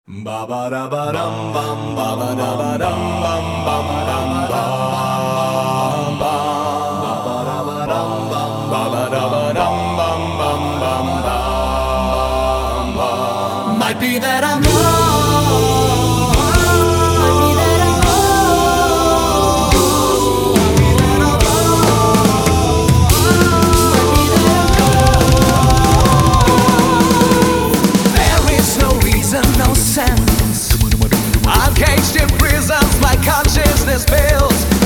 Ba ba da ba dum bum ba ba da ba dum bum bum bum bum bum ba ba da ba dum bum ba ba da ba dum bum bum bum bum. Might be that I'm wrong. Might be that I'm wrong. Might be that I'm wrong. There is no reason, no sense. I'm caged in prisons, my consciousness fails.